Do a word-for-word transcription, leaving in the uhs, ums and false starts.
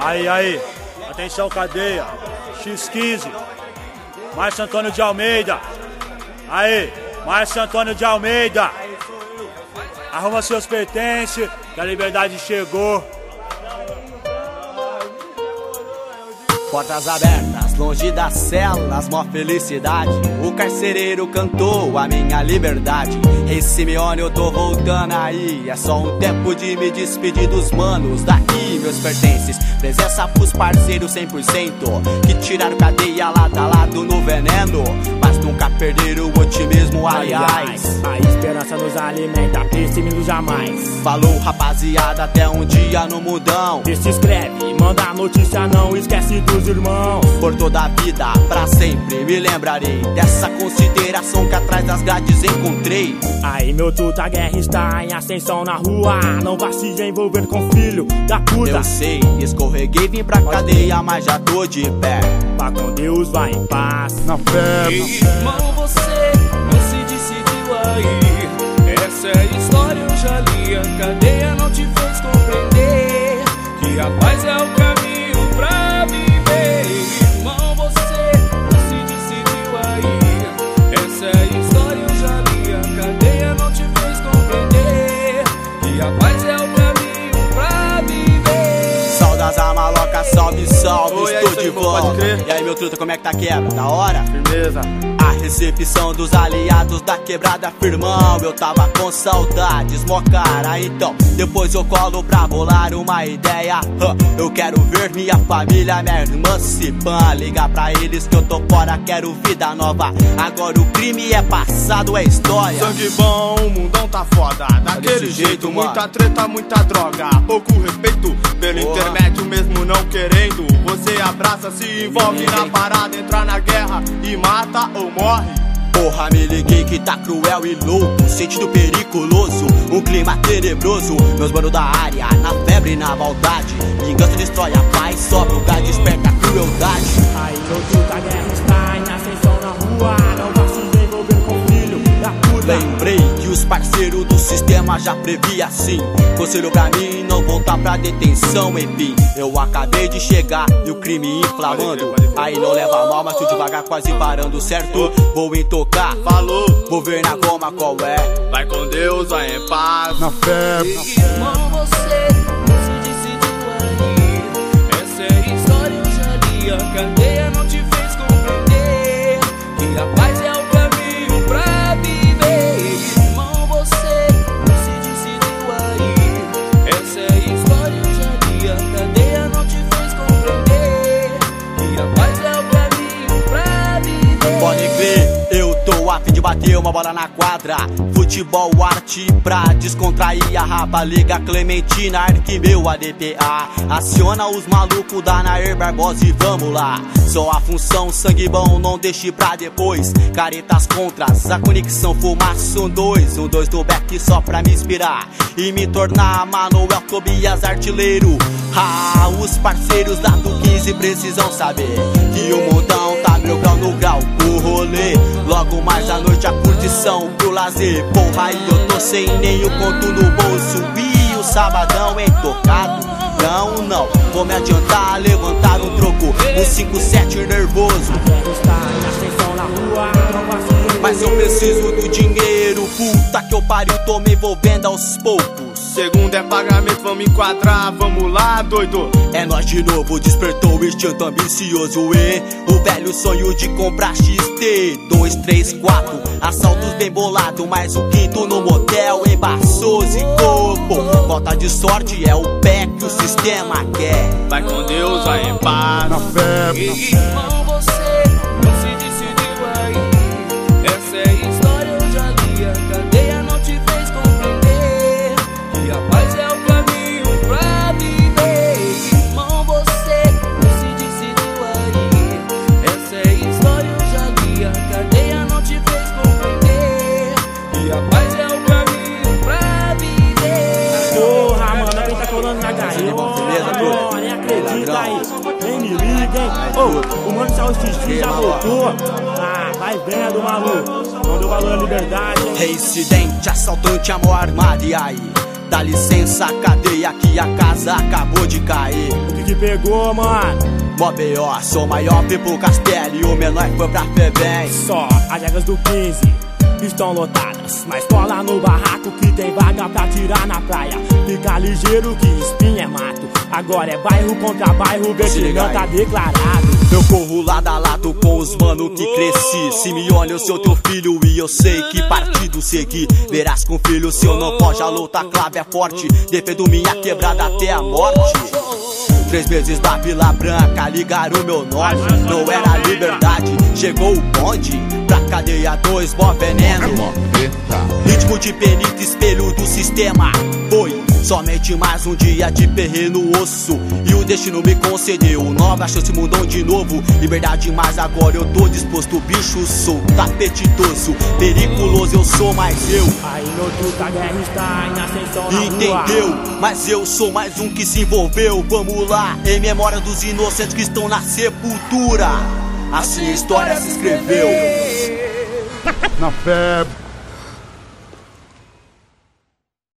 Aí, aí, atenção cadeia, X quinze, Márcio Antônio de Almeida. Aí, Márcio Antônio de Almeida, arruma seus pertences, que a liberdade chegou. Portas abertas, longe das celas, mó felicidade. O carcereiro cantou a minha liberdade. Ei Simeone, eu tô voltando aí. É só um tempo de me despedir dos manos. Daqui meus pertences, presença pros parceiros cem por cento, que tiraram cadeia lado a lado no veneno, mas nunca perderam o otimismo, aliás. A esperança nos alimenta, pessimismo jamais. Falou rapaziada, até um dia no mundão. E se inscreve, manda a notícia, não esquece dos irmãos. Por toda a vida, pra sempre me lembrarei dessa consideração que atrás das grades encontrei. Aí meu tuta, a guerra está em ascensão na rua. Não vá se envolver com filho da puta. Eu sei, escorreguei, vim pra cadeia, mas já tô de pé. Vá com Deus, vai em paz. Na fé, Ei, irmão, você não se decidiu aí. Essa é a história, eu já li. A cadeia não te fez compreender que a paz é o caminho pra viver. Irmão, você não se decidiu aí. Essa é a história, eu já li. A cadeia não te fez compreender que a paz é o caminho pra viver. Saudas a maloca, salve, salve, Oi, estou é de aí, pode volta. crer. E aí meu truta, como é que tá quebra? Da hora? firmeza. A recepção dos aliados da quebrada, firmão. Eu tava com saudades, mó cara. Então, depois eu colo pra bolar uma ideia. huh. Eu quero ver minha família, minha irmã se pan. Ligar pra eles que eu tô fora, quero vida nova. Agora o crime é passado, é história. Sangue bom, o mundão tá foda. Daquele desse jeito, jeito, muita mano. treta, muita droga. Pouco respeito pelo Porra. intermédio, mesmo não querendo. Você abraça, se envolve na parada, entra na guerra e mata ou morre. Porra, me liguei que tá cruel e louco, sentido periculoso, um clima tenebroso. Meus manos da área, na febre e na maldade. Vingança destrói a paz, só o lugar desperta a crueldade. Aí meu tuta, a guerra está em ascensão na rua. Não vá se envolver com filho da puta. Lembrei que os parceiros do sistema já previa assim. Conselho pra mim não voltar pra detenção, enfim. Eu acabei de chegar e o crime inflamando. Aí não leva mal, mas tô devagar quase parando, certo? Vou intocar, Falou, vou ver na goma qual é. vai com Deus, vai em paz. Na fé, Irmão, você não se decidiu aí. Essa é a história, eu já li. A cadeia não te fez compreender que a paz é o caminho pra viver. Irmão, você não se decidiu aí. Essa é a história, eu já li. A cadeia não te fez compreender que a paz é o caminho pra viver. Pode crer, eu tô a fim de bater uma bola na quadra. Futebol, arte pra descontrair a rapa. Liga Clementina, Arquimeu, A D P A. Aciona os malucos da Nair Barbosa e vamos lá. Só a função, sangue bom, não deixe pra depois. Caretas contras, a conexão fumaça. Um dois, um dois do back só pra me inspirar e me tornar Manuel Tobias artilheiro. Ah, os parceiros da do quinze precisam saber que o mundão tá mil grau no grau. O rolê, logo mais à noite a curtição pro lazer. Porra, aí eu tô sem nenhum conto no bolso e o sabadão é tocado. Não, não, vou me adiantar, levantar um troco, um cinco sete nervoso. A guerra está em ascensão na rua. Não vá se envolver. Mas eu preciso do dinheiro, puta que eu pariu, tô me envolvendo aos poucos. Segundo é pagamento, vamos enquadrar, vamos lá, doido. É nós de novo, despertou o instinto ambicioso e o velho sonho de comprar X T. Dois, três, quatro, assaltos bem bolado, mais o quinto no motel em Barços e Corpo. Falta de sorte é o pé que o sistema quer. Vai com Deus, vai em paz. na fé, Irmão, você não se decidiu aí. Essa é a história, eu já li. A cadeia não te fez compreender que a paz é o caminho pra viver. Irmão, você não se decidiu aí. Essa é a história, eu já li. A cadeia não te fez compreender que a paz é o caminho pra viver. Porra, mano, quem tá colando na gaiola? Beleza, truta? Agora, nem acredita aí. Nem me liga, hein? Ô, o mano saiu X já voltou. Ah, vai vendo, maluco. Não deu valor à liberdade, hein? Reincidente, assaltante, amor armado, e aí? Dá licença, cadeia, que a casa acabou de cair. O que que pegou, mano? Mó B O, sou maior pro Castelo e o menor foi pra Febem. Só as regras do quinze estão lotadas, mas cola no barraco que tem vaga pra tirar na praia. Fica ligeiro que espinha é mato. Agora é bairro contra bairro, vê que não tá declarado. Eu corro lado a lado com os mano que cresci. Simeone, eu sou teu filho e eu sei que partido seguir. Verás com filho, se eu não foge, a luta clave é forte. Defendo minha quebrada até a morte. Três meses da Vila Branca, ligaram o meu nome. Não era liberdade, chegou o bonde. Pra cadeia dois, mó veneno. Ritmo de penita, espelho do sistema. Foi somente mais um dia de perrer no osso. E o destino me concedeu nova chance, mudou de novo. Liberdade, mas agora eu tô disposto. Bicho, sou apetitoso, periculoso, eu sou mais eu. Aí no tudo a guerra está em ascensão na Entendeu? rua. Mas eu sou mais um que se envolveu. Vamos lá, em memória dos inocentes que estão na sepultura. Assim a história se escreveu. Na fé